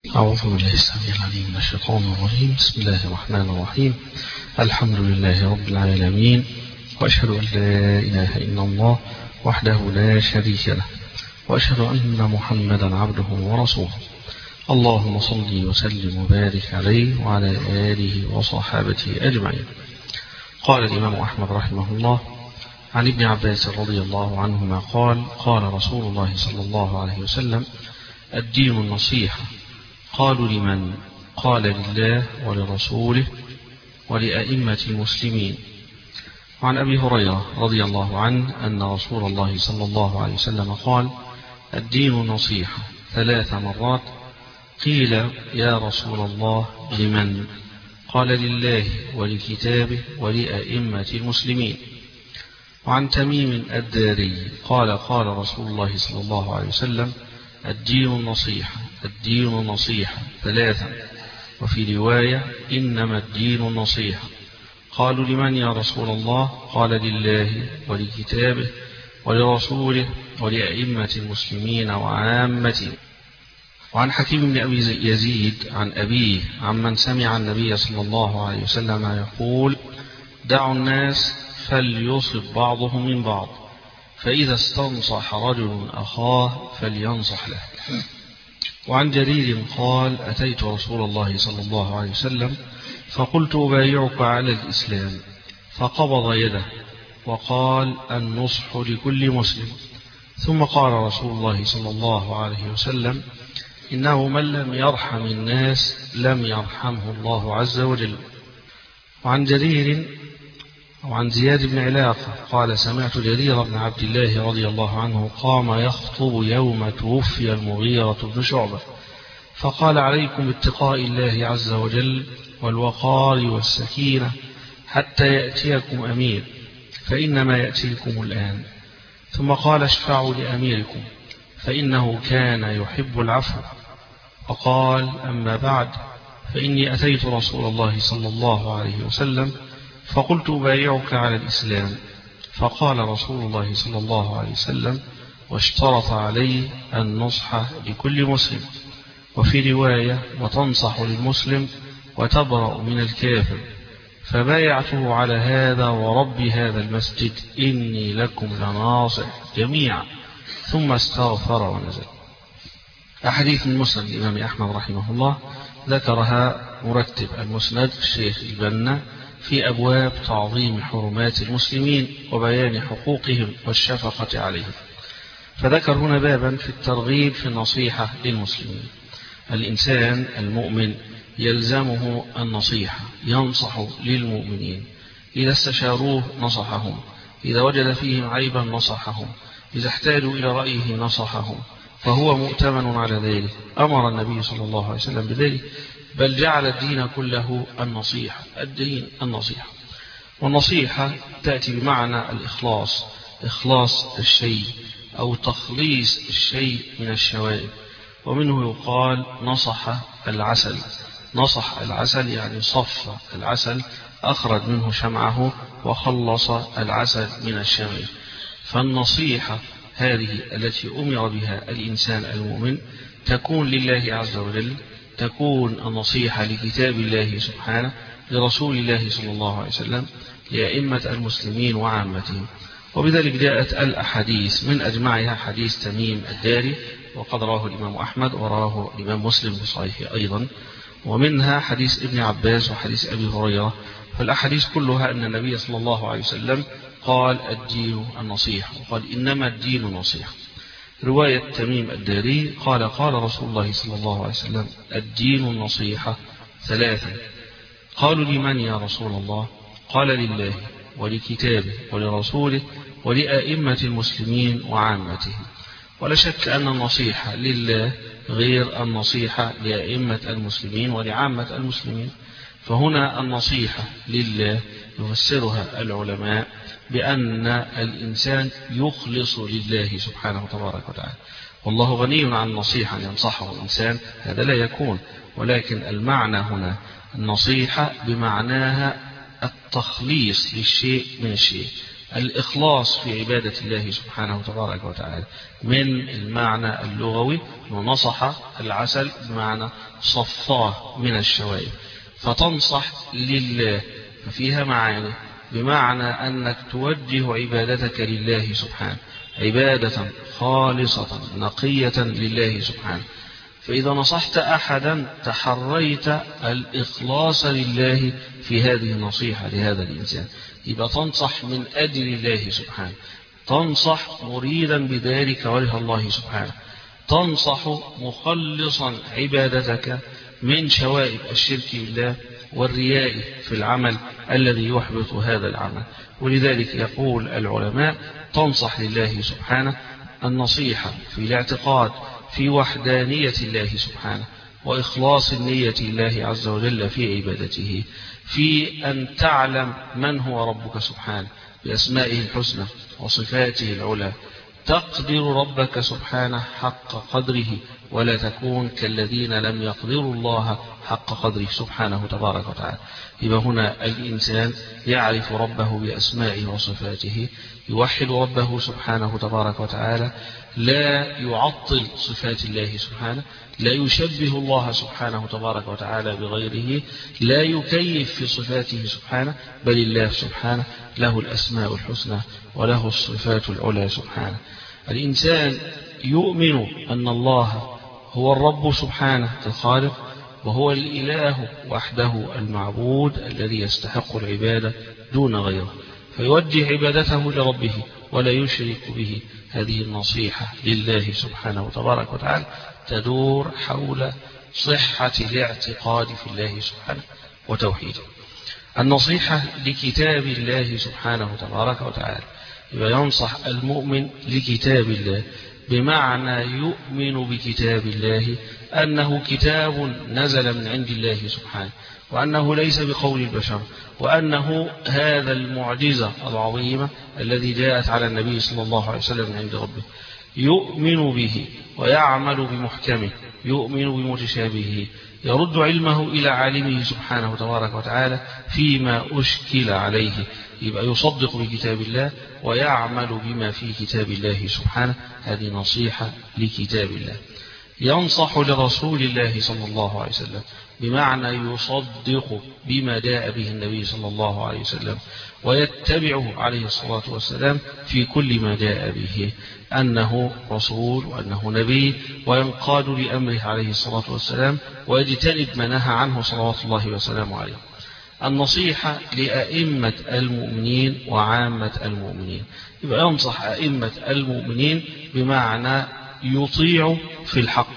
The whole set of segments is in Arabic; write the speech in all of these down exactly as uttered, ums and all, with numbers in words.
أعوذ بالله السميع العليم من الشيطان الرجيم. بسم الله الرحمن الرحيم. الحمد لله رب العالمين، وأشهد أن لا إله إلا الله وحده لا شريك له، وأشهد أن محمدا عبده ورسوله. اللهم صل وسلم وبارك عليه وعلى آله وصحابته أجمعين. قال الإمام أحمد رحمه الله عن ابن عباس رضي الله عنهما قال: قال رسول الله صلى الله عليه وسلم: الدين النصيحة. قالوا: لمن؟ قال: لله ولرسوله ولأئمة المسلمين. وعن أبي هريرة رضي الله عنه أن رسول الله صلى الله عليه وسلم قال: الدين النصيحة ثلاث مرات. قيل: يا رسول الله لمن؟ قال: لله ولكتابه ولأئمة المسلمين. وعن تميم الداري قال: قال رسول الله صلى الله عليه وسلم: الدين النصيحة الدين النصيحة ثلاثا. وفي رواية: إنما الدين النصيحة. قالوا: لمن يا رسول الله؟ قال: لله ولكتابه ولرسوله ولأئمة المسلمين وعامته. وعن حكيم بن أبي يزيد عن أبيه عمن سمع النبي صلى الله عليه وسلم يقول: دعوا الناس فليصب بعضهم من بعض، فإذا استنصح رجل أخاه فلينصح له. وعن جرير قال: أتيت رسول الله صلى الله عليه وسلم فقلت: أبايعك على الإسلام، فقبض يده وقال: النصح لكل مسلم. ثم قال رسول الله صلى الله عليه وسلم: إنه من لم يرحم الناس لم يرحمه الله عز وجل. وعن جرير وعن زياد بن علاقة قال: سمعت جرير بن عبد الله رضي الله عنه قام يخطب يوم توفي المغيرة بن شعبة، فقال: عليكم باتقاء الله عز وجل والوقار والسكينة حتى يأتيكم أمير، فإنما يأتيكم الآن. ثم قال: اشفعوا لأميركم فإنه كان يحب العفو. وقال: أما بعد، فإني أتيت رسول الله صلى الله عليه وسلم فقلت: أبايعك على الإسلام. فقال رسول الله صلى الله عليه وسلم: واشترط عليه النصح لكل مسلم. وفي رواية: وتنصح للمسلم وتبرأ من الكافر. فبايعته على هذا ورب هذا المسجد إني لكم لناصح جميعا. ثم استغفر ونزل. أحاديث من مسند الإمام أحمد رحمه الله ذكرها مرتب المسند الشيخ البنا في أبواب تعظيم حرمات المسلمين وبيان حقوقهم والشفقة عليهم. فذكر هنا بابا في الترغيب في النصيحة للمسلمين. الإنسان المؤمن يلزمه النصيحة، ينصح للمؤمنين، إذا استشاروه نصحهم، إذا وجد فيهم عيبا نصحهم، إذا احتاجوا إلى رأيه نصحهم، فهو مؤتمن على ذلك. أمر النبي صلى الله عليه وسلم بذلك، بل جعل الدين كله النصيحة. الدين النصيحة، والنصيحة تأتي بمعنى الإخلاص، إخلاص الشيء أو تخليص الشيء من الشوائب. ومنه يقال: نصح العسل. نصح العسل يعني صف العسل، أخرج منه شمعه وخلص العسل من الشوائب. فالنصيحة هذه التي أمر بها الإنسان المؤمن تكون لله عز وجل، تكون النصيحة لكتاب الله سبحانه، لرسول الله صلى الله عليه وسلم، لأئمة المسلمين وعامتهم. وبذلك جاءت الأحاديث، من أجمعها حديث تميم الداري، وقد رواه الإمام أحمد وراه الإمام مسلم في صحيحه أيضا، ومنها حديث ابن عباس وحديث أبي هريرة. فالأحاديث كلها أن النبي صلى الله عليه وسلم قال: الدين النصيحة، وقال: إنما الدين النصيحة. رواية تميم الداري قال: قال رسول الله صلى الله عليه وسلم: الدين النصيحة ثلاثا. قالوا: لمن يا رسول الله؟ قال: لله ولكتابه ولرسوله ولأئمة المسلمين وعامتهم. ولا شك أن النصيحة لله غير النصيحة لأئمة المسلمين ولعامة المسلمين. فهنا النصيحة لله يفسرها العلماء بأن الإنسان يخلص لله سبحانه وتبارك وتعالى، والله غني عن النصيحة أن ينصحه الإنسان، هذا لا يكون. ولكن المعنى هنا النصيحة بمعناها التخليص للشيء من الشيء، الإخلاص في عبادة الله سبحانه تبارك وتعالى من المعنى اللغوي، ونصح العسل بمعنى صفاه من الشوائب، فتنصح لله، ففيها معاني، بمعنى أنك توجه عبادتك لله سبحانه، عبادة خالصة نقية لله سبحانه. فإذا نصحت أحدا تحريت الإخلاص لله في هذه النصيحة لهذا الإنسان، يبقى تنصح من أجل الله سبحانه، تنصح مريدا بذلك وجه الله سبحانه، تنصح مخلصا عبادتك من شوائب الشرك بالله والرياء في العمل الذي يحبط هذا العمل. ولذلك يقول العلماء تنصح لله سبحانه النصيحة في الاعتقاد في وحدانية الله سبحانه، وإخلاص النية لله عز وجل في عبادته، في أن تعلم من هو ربك سبحانه بأسمائه الحسنى وصفاته العلى، تقدر ربك سبحانه حق قدره، ولا تكون كالذين لم يقدروا الله حق قدره سبحانه تبارك وتعالى. يبقى هنا الإنسان يعرف ربه بأسمائه وصفاته، يوحد ربه سبحانه تبارك وتعالى، لا يعطل صفات الله سبحانه، لا يشبه الله سبحانه تبارك وتعالى بغيره، لا يكيف في صفاته سبحانه، بل الله سبحانه له الأسماء الحسنى وله الصفات العلى سبحانه. الإنسان يؤمن أن الله هو الرب سبحانه الخالق، وهو الإله وحده المعبود الذي يستحق العبادة دون غيره، فيوجه عبادته لربه ولا يشرك به. هذه النصيحة لله سبحانه تبارك وتعالى تدور حول صحة الاعتقاد في الله سبحانه وتوحيده. النصيحة لكتاب الله سبحانه تبارك وتعالى، يبقى ينصح المؤمن لكتاب الله، بمعنى يؤمن بكتاب الله أنه كتاب نزل من عند الله سبحانه، وأنه ليس بقول البشر، وأنه هذا المعجزة العظيمة الذي جاءت على النبي صلى الله عليه وسلم من عند ربه، يؤمن به ويعمل بمحكمه، يؤمن بمتشابهه، يرد علمه إلى عالمه سبحانه تبارك وتعالى فيما أشكل عليه، يبقى يصدق بكتاب الله ويعمل بما في كتاب الله سبحانه. هذه نصيحة لكتاب الله. ينصح لرسول الله صلى الله عليه وسلم، بمعنى يصدق بما جاء به النبي صلى الله عليه وسلم، ويتبعه عليه الصلاة والسلام في كل ما جاء به، أنه رسول وأنه نبي، وينقاد لأمره عليه الصلاة والسلام، ويجتنب ما نهى عنه صلوات الله وسلامه عليه. النصيحة لأئمة المؤمنين وعامة المؤمنين، يبقى ينصح أئمة المؤمنين بمعنى يطيع في الحق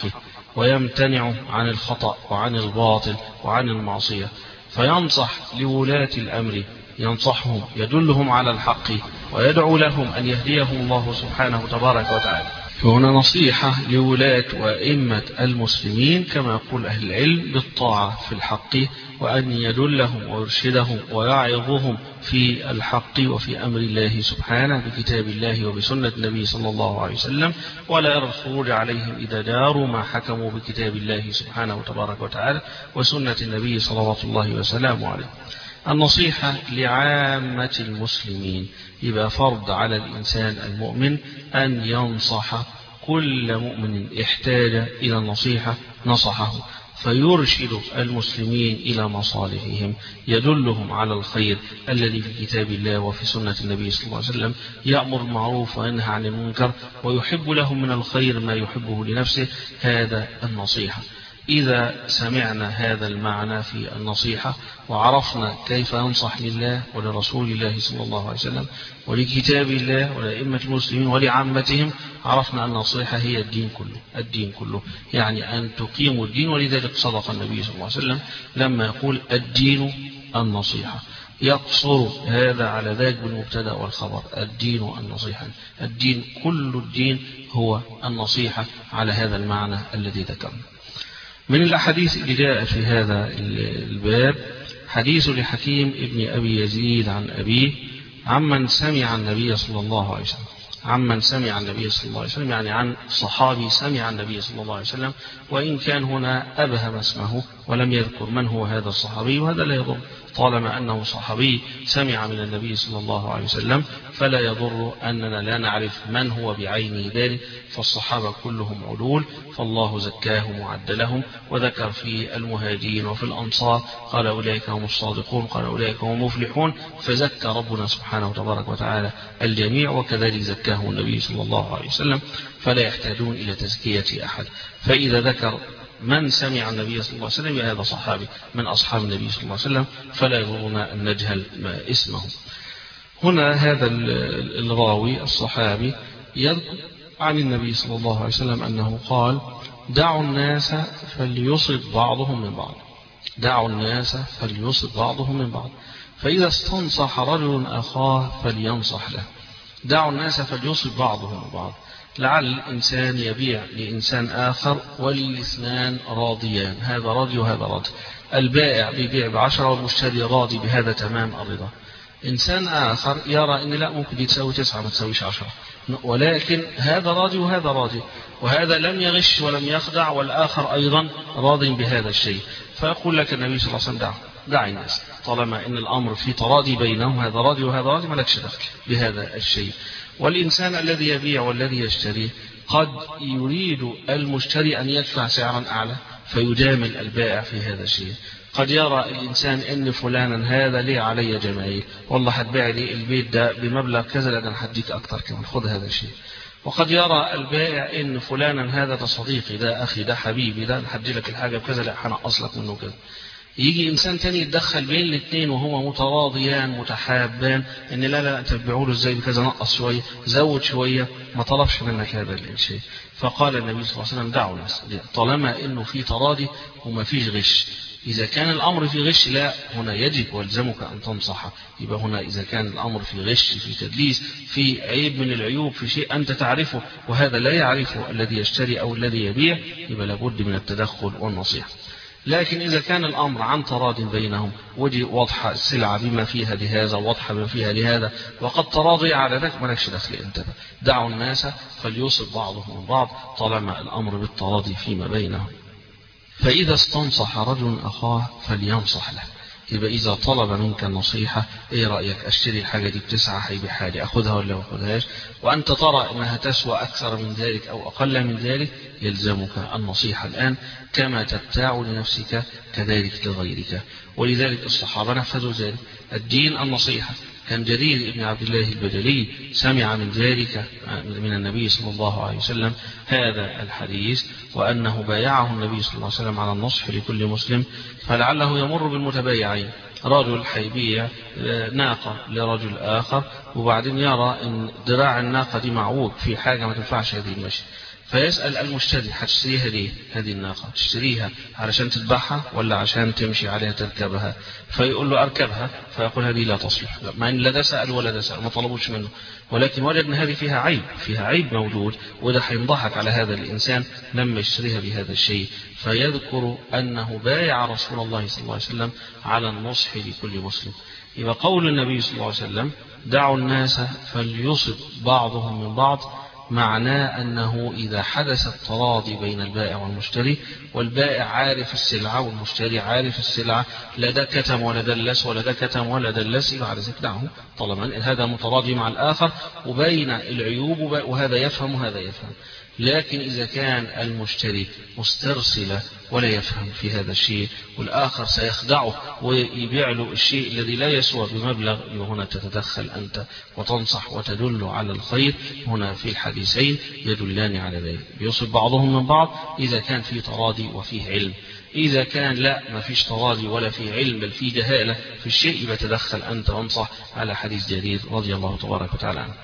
ويمتنع عن الخطأ وعن الباطل وعن المعصية، فينصح لولاة الأمر، ينصحهم يدلهم على الحق ويدعو لهم أن يهديهم الله سبحانه تبارك وتعالى. فهنا نصيحة لولاة وأئمة المسلمين كما يقول أهل العلم بالطاعة في الحق، وأن يدلهم ويرشدهم ويعظهم في الحق وفي أمر الله سبحانه بكتاب الله وبسنة النبي صلى الله عليه وسلم، ولا يرى الخروج عليهم إذا داروا ما حكموا بكتاب الله سبحانه تبارك وتعالى وسنة النبي صلوات الله وسلامه عليه. النصيحة لعامة المسلمين، يبقى فرض على الإنسان المؤمن أن ينصح كل مؤمن احتاج إلى النصيحة نصحه، فيرشد المسلمين إلى مصالحهم، يدلهم على الخير الذي في كتاب الله وفي سنة النبي صلى الله عليه وسلم، يأمر بالمعروف وينهى عن المنكر، ويحب لهم من الخير ما يحبه لنفسه. هذا النصيحة. إذا سمعنا هذا المعنى في النصيحة وعرفنا كيف ينصح لله ولرسول الله صلى الله عليه وسلم ولكتاب الله ولأئمة المسلمين ولعامتهم، عرفنا أن النصيحة هي الدين كله. الدين كله يعني أن تقيم الدين، ولذلك صدق النبي صلى الله عليه وسلم لما يقول الدين النصيحة، يقصر هذا على ذاك بالمبتدا والخبر. الدين النصيحة، الدين كل الدين هو النصيحة على هذا المعنى الذي ذكرنا. من الأحاديث اللي جاء في هذا الباب حديث لحكيم ابن أبي يزيد عن أبيه عمن سمع النبي صلى الله عليه وسلم عمن سمع النبي صلى الله عليه وسلم، يعني عن صحابي سمع النبي صلى الله عليه وسلم، وإن كان هنا أبهم اسمه ولم يذكر من هو هذا الصحابي، وهذا لا يضر طالما أنه صحابي سمع من النبي صلى الله عليه وسلم، فلا يضر أننا لا نعرف من هو بعينه ذلك، فالصحابة كلهم علول، فالله زكاهم وعدلهم، وذكر في المهاجرين وفي الأنصار قال أولئك هم الصادقون، قال أولئك هم المفلحون، فزكى ربنا سبحانه وتبارك وتعالى الجميع، وكذلك زكاهم النبي صلى الله عليه وسلم، فلا يحتاجون إلى تزكية أحد. فإذا ذكر من سمع النبي صلى الله عليه وسلم هذا صحابي من أصحاب النبي صلى الله عليه وسلم، فلا يضرنا أن نجهل اسمه. هنا هذا الراوي الصحابي يذكر عن النبي صلى الله عليه وسلم أنه قال: دعوا الناس فليصب بعضهم من بعض، دعوا الناس فليصب بعضهم من بعض، فإذا استنصح رجل أخاه فلينصح له. دعوا الناس فليصب بعضهم من بعض، لعل الإنسان يبيع لإنسان آخر وللاثنان راضيان، هذا راضي وهذا راضي، البائع بيبيع بعشرة والمشتري راضي بهذا تمام الرضا. إنسان آخر يرى أن لا، ممكن دي تساوي تسعة ما تساويش عشرة، ولكن هذا راضي وهذا راضي، وهذا لم يغش ولم يخدع، والآخر أيضا راضي بهذا الشيء، فيقول لك النبي صلى الله عليه وسلم: دع دع الناس، طالما أن الأمر في تراضي بينهم، هذا راضي وهذا راضي، ما لكش دخل بهذا الشيء. والإنسان الذي يبيع والذي يشتري قد يريد المشتري أن يدفع سعرا أعلى فيجامل البائع في هذا الشيء. قد يرى الإنسان أن فلانا هذا ليه علي جماهير، والله هتبيع لي البيت ده بمبلغ كذا، لأن هديك أكتر كمان، خذ هذا الشيء. وقد يرى البائع أن فلانا هذا ده صديقي، ده أخي، ده حبيبي، ده هدي لك الحاجة بكذا، لا هنقص لك منه كذا. يجي إنسان تاني يتدخل بين الاثنين وهما متراضيان متحابان، ان لا لا انت تبيعوا له ازاي بكذا، نقص شويه، زود شويه، ما طلبش منك هذا الشيء. فقال النبي صلى الله عليه وسلم: دعوا الناس، طالما انه في تراضي وما فيش غش. إذا كان الأمر في غش، لا، هنا يجب والزمك أن تنصحه. يبقى هنا إذا كان الأمر في غش، في تدليس، في عيب من العيوب، في شيء أنت تعرفه وهذا لا يعرفه الذي يشتري أو الذي يبيع، يبقى لابد من التدخل والنصيحة. لكن إذا كان الأمر عن تراض بينهم، ودي واضحة السلعة بما فيها لهذا، واضحة بما فيها لهذا، وقد تراضي على ذلك، ما لكش دخل أنت. دعوا الناس فليصب بعضهم من بعض، طالما الأمر بالتراضي فيما بينهم. فإذا استنصح رجل أخاه فلينصح له. يبقى إذا طلب منك النصيحة: إيه رأيك أشتري الحاجة دي بتسعة، هيبيعها لي، أخذها ولا ما أخذهاش، وأنت ترى أنها تسوى أكثر من ذلك أو أقل من ذلك، يلزمك النصيحة الآن، كما تبتاع لنفسك كذلك لغيرك. ولذلك الصحابة نفذوا ذلك، الدين النصيحة. كان جرير بن عبد الله البجلي سمع من ذلك من النبي صلى الله عليه وسلم هذا الحديث، وأنه بايعه النبي صلى الله عليه وسلم على النصح لكل مسلم، فلعله يمر بالمتبايعين، رجل حيبيع ناقة لرجل آخر، وبعدين يرى أن ذراع الناقة دي معوج في حاجة ما تنفعش هذه المشي، فيسأل المشتري: هتشتريها ليه هذه الناقة؟ تشتريها علشان تذبحها ولا عشان تمشي عليها تركبها؟ فيقول له: أركبها. فيقول: هذه لا تصلح، مع أن لا ده سأل ولا ده سأل، ما طلبوش منه، ولكن وجد أن هذه فيها عيب، فيها عيب موجود، وده هينضحك على هذا الإنسان لما يشتريها بهذا الشيء. فيذكر أنه بايع رسول الله صلى الله عليه وسلم على النصح لكل مسلم. يبقى قول النبي صلى الله عليه وسلم: دعوا الناس فليصب بعضهم من بعض، معناه أنه إذا حدث التراضي بين البائع والمشتري، والبائع عارف السلعة والمشتري عارف السلعة، لا ده كتم ولا دلس ولا ده كتم ولا دلس، يبقى على ذلك دعه، طالما هذا متراضي مع الآخر وبين العيوب، وهذا يفهم وهذا يفهم. لكن إذا كان المشتري مسترسل ولا يفهم في هذا الشيء، والآخر سيخدعه ويبيع له الشيء الذي لا يسوى بمبلغ، هنا تتدخل أنت وتنصح وتدل على الخير. هنا في الحديثين يدلان على ذلك، يصب بعضهم من بعض إذا كان في تراضي وفيه علم. إذا كان لا، ما فيش تراضي ولا فيه علم، بل فيه جهالة في الشيء، يبقى تدخل أنت وانصح، على حديث جرير رضي الله تبارك وتعالى عنه.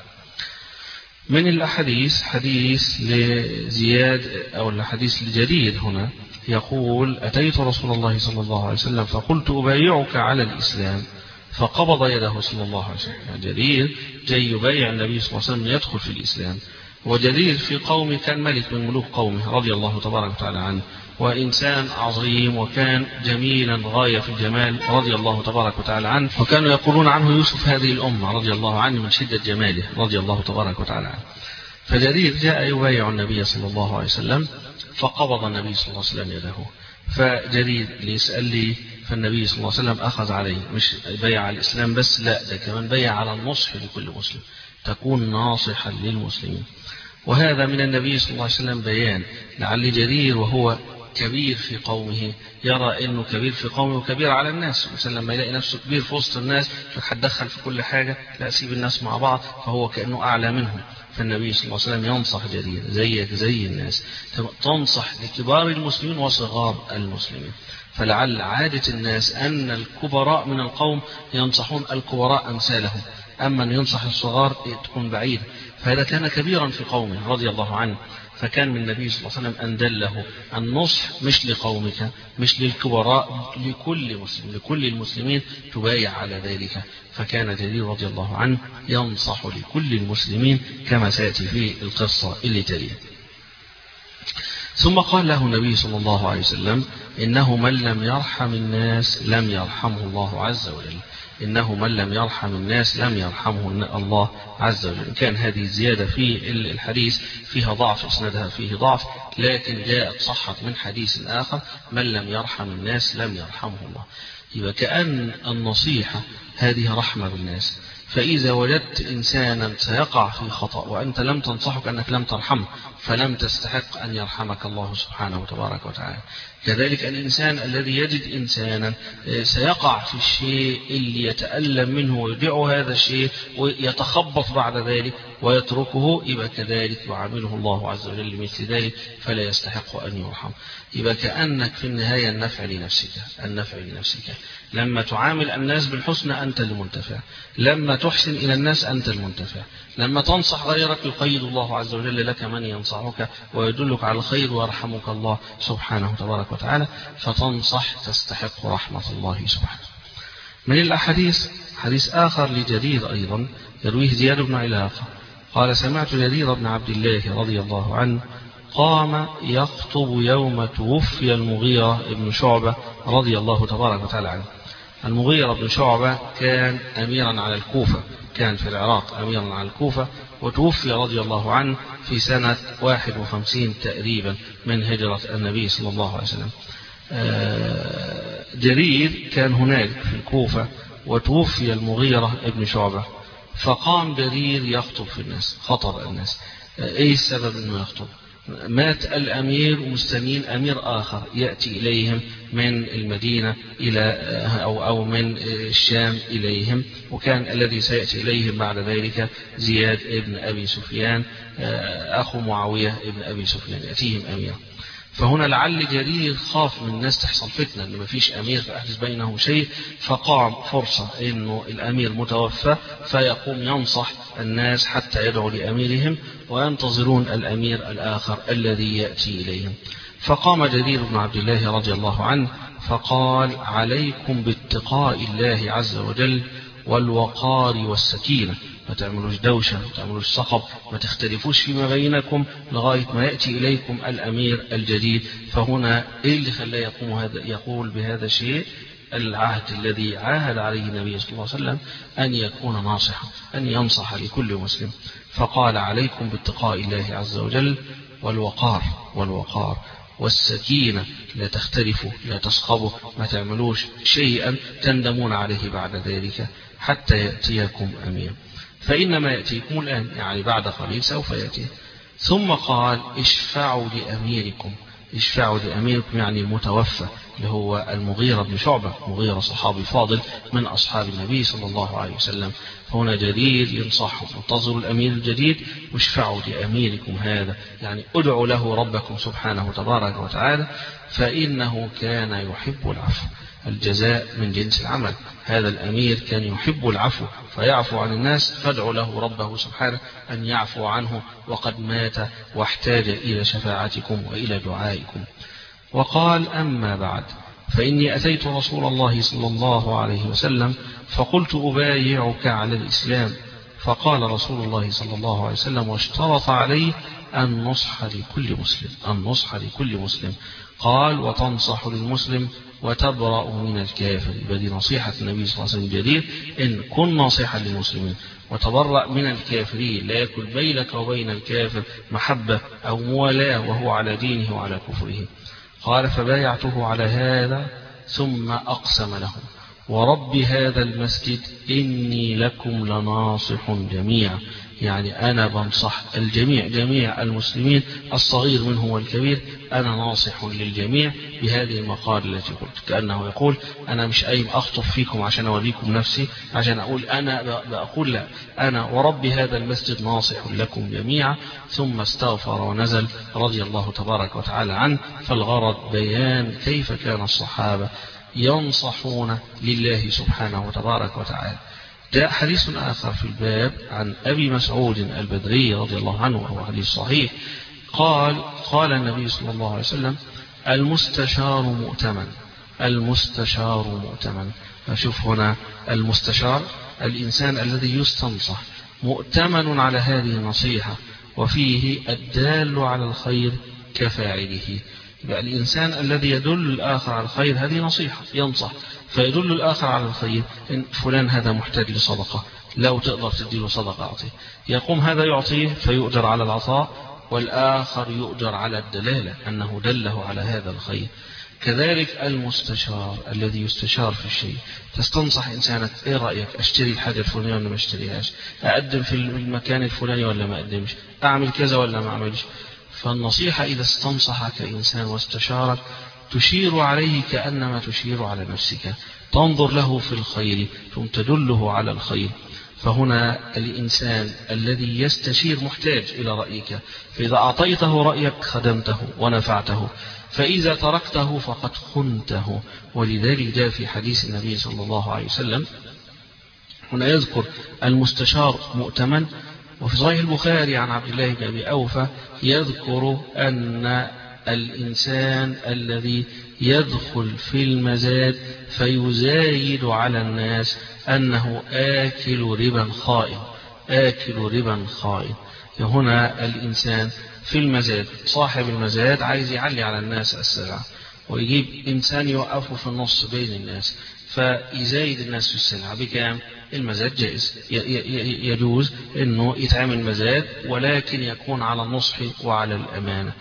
من الأحاديث حديث لزياد أو الحديث لجرير هنا يقول: أتيت رسول الله صلى الله عليه وسلم فقلت: أبايعك على الإسلام، فقبض يده صلى الله عليه وسلم. جرير جاي يبايع النبي صلى الله عليه وسلم يدخل في الإسلام، وجرير في قومه كان ملك من ملوك قومه رضي الله تبارك وتعالى عنه، وإنسان عظيم وكان جميلا غاية في الجمال رضي الله تبارك وتعالى عنه، وكانوا يقولون عنه يوسف هذه الأمة رضي الله عنه من شدة جماله رضي الله تبارك وتعالى عنه. فجرير جاء يبايع النبي صلى الله عليه وسلم، فقبض النبي صلى الله عليه وسلم يده. فجرير اللي يسأل لي، فالنبي صلى الله عليه وسلم أخذ عليه، مش بيع على الإسلام بس، لا ده كمان بيع على النصح لكل مسلم، تكون ناصحا للمسلمين. وهذا من النبي صلى الله عليه وسلم بيان. لعل جرير وهو كبير في قومه يرى انه كبير في قومه وكبير على الناس، مثلا لما يلاقي نفسه كبير في وسط الناس هتدخل في كل حاجه، لا سيب الناس مع بعض، فهو كانه اعلى منهم. فالنبي صلى الله عليه وسلم ينصح جرير زيك زي الناس، تنصح لكبار المسلمين وصغار المسلمين. فلعل عادة الناس أن الكبراء من القوم ينصحون الكبراء أمثالهم، أما أن ينصح الصغار تكون بعيد. فهذا كان كبيرا في قومه رضي الله عنه، فكان من النبي صلى الله عليه وسلم أن دله النصح مش لقومك مش للكبراء، لكل مسلم لكل المسلمين تبايع على ذلك. فكان جرير رضي الله عنه ينصح لكل المسلمين كما سيأتي في القصة اللي تليها. ثم قال له النبي صلى الله عليه وسلم: إنه من لم يرحم الناس لم يرحمه الله عز وجل. إنه من لم يرحم الناس لم يرحمه الله عز وجل. إن كان هذه الزيادة في الحديث فيها ضعف، إسنادها فيه ضعف، لكن جاءت صحت من حديث آخر: من لم يرحم الناس لم يرحمه الله. يبقى كأن النصيحة هذه رحمة بالناس، فإذا وجدت إنسانا سيقع في خطأ وأنت لم تنصحك أنك لم ترحمه، فلم تستحق أن يرحمك الله سبحانه وتبارك وتعالى. كذلك الإنسان الذي يجد إنسانا سيقع في الشيء اللي يتألم منه ويدعو هذا الشيء ويتخبط بعد ذلك ويتركه، يبقى كذلك يعامله الله عز وجل مثل ذلك، فلا يستحق أن يرحم. يبقى كأنك في النهاية النفع لنفسك النفع لنفسك لما تعامل الناس بالحسنى أنت المنتفع، لما تحسن إلى الناس أنت المنتفع، لما تنصح غيرك يقيد الله عز وجل لك من ينصحك ويدلك على الخير ويرحمك الله سبحانه وتبارك وتعالى، فتنصح تستحق رحمة الله سبحانه. من الأحاديث حديث آخر لجرير أيضا يرويه زياد بن علاقة قال: سمعت جرير بن عبد الله رضي الله عنه قام يخطب يوم توفي المغيرة بن شعبة رضي الله تبارك وتعالى عنه. المغيرة بن شعبة كان أميرا على الكوفة، كان في العراق أميرا على الكوفة، وتوفي رضي الله عنه في سنة واحد وخمسين تقريبا من هجرة النبي صلى الله عليه وسلم. جرير كان هناك في الكوفة وتوفي المغيرة بن شعبة، فقام جرير يخطب في الناس، خطب الناس. ايه السبب انه يخطب؟ مات الأمير ومستنين أمير آخر يأتي إليهم من المدينة إلى أو أو من الشام إليهم، وكان الذي سيأتي إليهم بعد ذلك زياد ابن أبي سفيان أخو معاوية ابن أبي سفيان، يأتيهم أمير. فهنا لعل جرير خاف من الناس تحصل فتنة إن ما فيش أمير فأحدث بينهم شيء، فقام فرصة إنه الأمير متوفى فيقوم ينصح الناس حتى يدعوا لأميرهم وينتظرون الأمير الآخر الذي يأتي إليهم. فقام جرير بن عبد الله رضي الله عنه فقال: عليكم باتقاء الله عز وجل والوقار والسكينة، ما تعملوش دوشة، ما تعملوش صخب، ما تختلفوش فيما بينكم لغاية ما يأتي إليكم الأمير الجديد. فهنا إيه اللي خلاه يقوم هذا يقول بهذا الشيء؟ العهد الذي عاهد عليه النبي صلى الله عليه وسلم أن يكون ناصحا، أن ينصح لكل مسلم. فقال: عليكم باتقاء الله عز وجل والوقار والوقار والسكينة، لا تختلفوا لا تصخبوا، ما تعملوش شيئا تندمون عليه بعد ذلك حتى يأتيكم أمير، فإنما يأتيكم الآن، يعني بعد قليل سوف يأتي. ثم قال: اشفعوا لأميركم، اشفعوا لأميركم يعني المتوفى اللي هو المغيرة بن شعبة، مغيرة صحابي فاضل من أصحاب النبي صلى الله عليه وسلم. فهنا جرير ينصحهم: انتظروا الأمير الجديد واشفعوا لأميركم هذا، يعني ادعوا له ربكم سبحانه تبارك وتعالى، فإنه كان يحب العفو، الجزاء من جنس العمل. هذا الأمير كان يحب العفو فيعفو عن الناس، فادعوا له ربه سبحانه أن يعفو عنه وقد مات واحتاج إلى شفاعتكم وإلى دعائكم. وقال: أما بعد، فإني أتيت رسول الله صلى الله عليه وسلم فقلت: أبايعك على الإسلام. فقال رسول الله صلى الله عليه وسلم واشترط عليه النصح لكل مسلم، النصح لكل مسلم. قال وتنصح للمسلم وتبرأ من الكافر. بدي نصيحة النبي صلى الله عليه وسلم الجدير إن كن ناصحا للمسلمين وتبرأ من الكافرين، لا يكن بينك وبين الكافر محبة أو موالاة وهو على دينه وعلى كفره. قال فبايعته على هذا ثم أقسم له ورب هذا المسجد إني لكم لناصح جميعا، يعني أنا بنصح الجميع جميع المسلمين الصغير منه والكبير، أنا ناصح للجميع بهذه المقال التي قلت. كأنه يقول أنا مش قايم أخطف فيكم عشان أوريكم نفسي عشان أقول أنا بقول لا، أنا ورب هذا المسجد ناصح لكم جميعا. ثم استغفر ونزل رضي الله تبارك وتعالى عنه. فالغرض بيان كيف كان الصحابة ينصحون لله سبحانه وتبارك وتعالى. جاء حديث آخر في الباب عن أبي مسعود البدري رضي الله عنه وهو حديث صحيح. قال قال النبي صلى الله عليه وسلم المستشار مؤتمن، المستشار مؤتمن. فشوف هنا المستشار الإنسان الذي يستنصح مؤتمن على هذه النصيحة، وفيه الدال على الخير كفاعله. يبقى الإنسان الذي يدل الآخر على الخير هذه نصيحة، ينصح فيدل الآخر على الخير. إن فلان هذا محتاج لصدقة، لو تقدر تديله صدقة أعطيه، يقوم هذا يعطيه فيؤجر على العطاء، والآخر يؤجر على الدلالة أنه دله على هذا الخير. كذلك المستشار الذي يستشار في الشيء، تستنصح إنسانك إيه رأيك، أشتري الحاجة الفلانية ولا ما أشتريهاش، أقدم في المكان الفلاني ولا ما أقدمش، أعمل كذا ولا ما أعملش. فالنصيحة إذا استنصحك إنسان واستشارك تشير عليه كأنما تشير على نفسك، تنظر له في الخير ثم تدله على الخير. فهنا الإنسان الذي يستشير محتاج إلى رأيك، فإذا أعطيته رأيك خدمته ونفعته، فإذا تركته فقد خنته. ولذلك جاء في حديث النبي صلى الله عليه وسلم هنا يذكر المستشار مؤتمن. وفي صحيح البخاري عن عبد الله بن أبي أوفى يذكر أن الإنسان الذي يدخل في المزاد فيزايد على الناس أنه آكل ربا خائن، آكل ربا خائن. هنا الإنسان في المزاد، صاحب المزاد عايز يعلي على الناس السلعة، ويجيب إنسان يوقفه في النص بين الناس فيزايد الناس في السلعة بكام؟ المزاد جائز، يجوز أنه يتعامل مزاد، ولكن يكون على النصح وعلى الأمانة.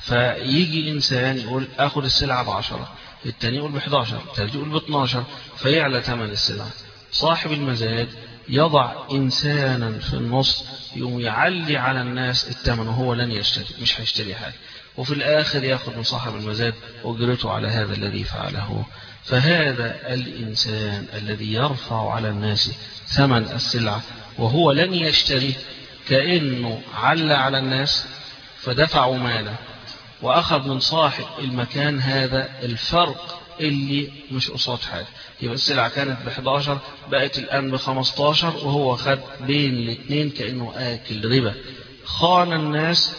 فيجي إنسان يقول أخذ السلعة بعشرة، التاني يقول بحداشر، التالي يقول باثناشر، فيعلى ثمن السلعة. صاحب المزاد يضع إنسانا في النص يقوم يعلي على الناس الثمن، وهو لن يشتري، مش هيشتري حاجة، وفي الآخر يأخذ من صاحب المزاد أجرته على هذا الذي فعله. فهذا الإنسان الذي يرفع على الناس ثمن السلعة وهو لن يشتري، كأنه على على الناس فدفعوا ماله وأخذ من صاحب المكان هذا الفرق اللي مش قصاد حاجة. يبقى السلعة كانت بحداشر بقت الآن بخمستاشر، وهو خد بين الاثنين كأنه آكل ربا. خان الناس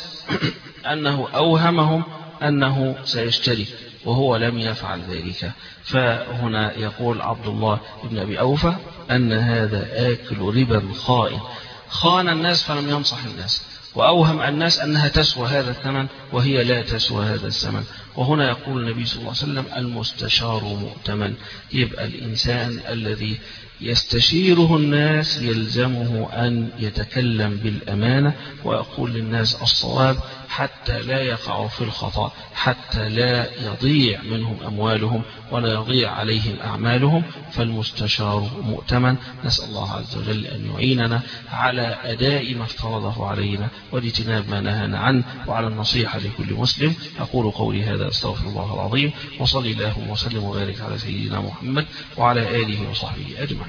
أنه أوهمهم أنه سيشتري وهو لم يفعل ذلك. فهنا يقول عبد الله بن أبي أوفى أن هذا آكل ربا خائن، خان الناس فلم ينصح الناس، وأوهم الناس أنها تسوى هذا الثمن وهي لا تسوى هذا الثمن. وهنا يقول النبي صلى الله عليه وسلم المستشار مؤتمن. يبقى الإنسان الذي يستشيره الناس يلزمه أن يتكلم بالأمانة ويقول للناس الصواب حتى لا يقعوا في الخطأ، حتى لا يضيع منهم أموالهم ولا يضيع عليهم أعمالهم. فالمستشار مؤتمن. نسأل الله عز وجل أن يعيننا على أداء ما افترضه علينا واجتناب ما نهانا عنه، وعلى النصيحة لكل مسلم. أقول قولي هذا أستغفر الله العظيم، وصلي اللهم وسلم وبارك على سيدنا محمد وعلى آله وصحبه أجمعين.